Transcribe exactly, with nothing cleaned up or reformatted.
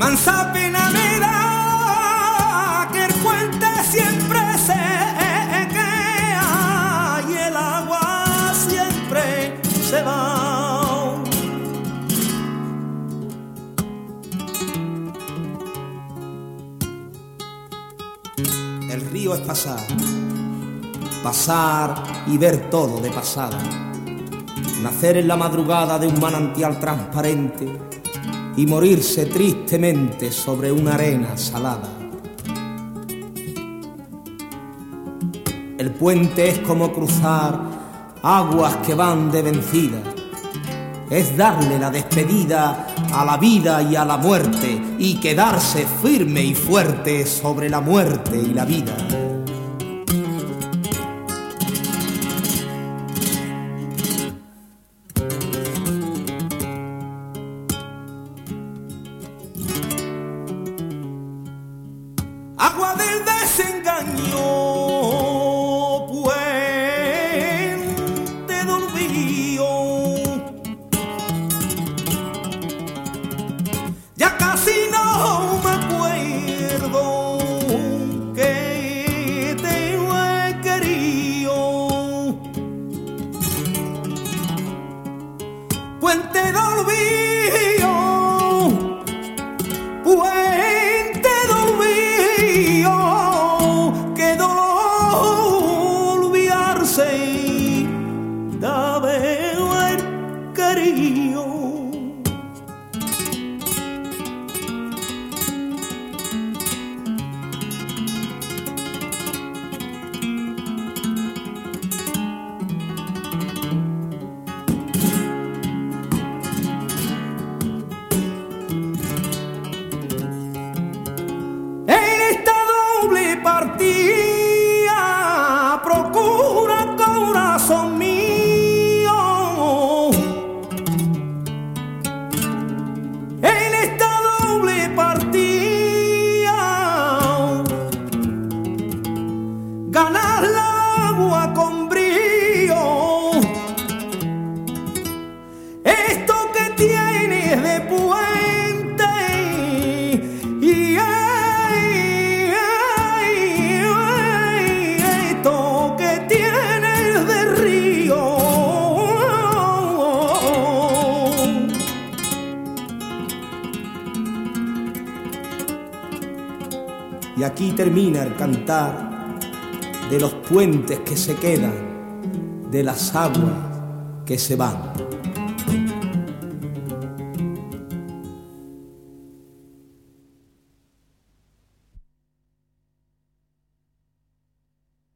mansa pena me da que el puente siempre se queda y el agua siempre se va. El río es pasar, pasar y ver todo de pasada, nacer en la madrugada de un manantial transparente y morirse tristemente sobre una arena salada. El puente es como cruzar aguas que van de vencida, es darle la despedida a la vida y a la muerte y quedarse firme y fuerte sobre la muerte y la vida. Agua del desengaño, puente del olvido, ya casi no me acuerdo que te he querido. Puente del olvido, puente del olvido, qué dolor olvidarse de haber querido. Partida procura corazón mío, en esta doble partida ganar el agua con brío, esto que tienes de puente y y aquí termina el cantar de los puentes que se quedan, de las aguas que se van.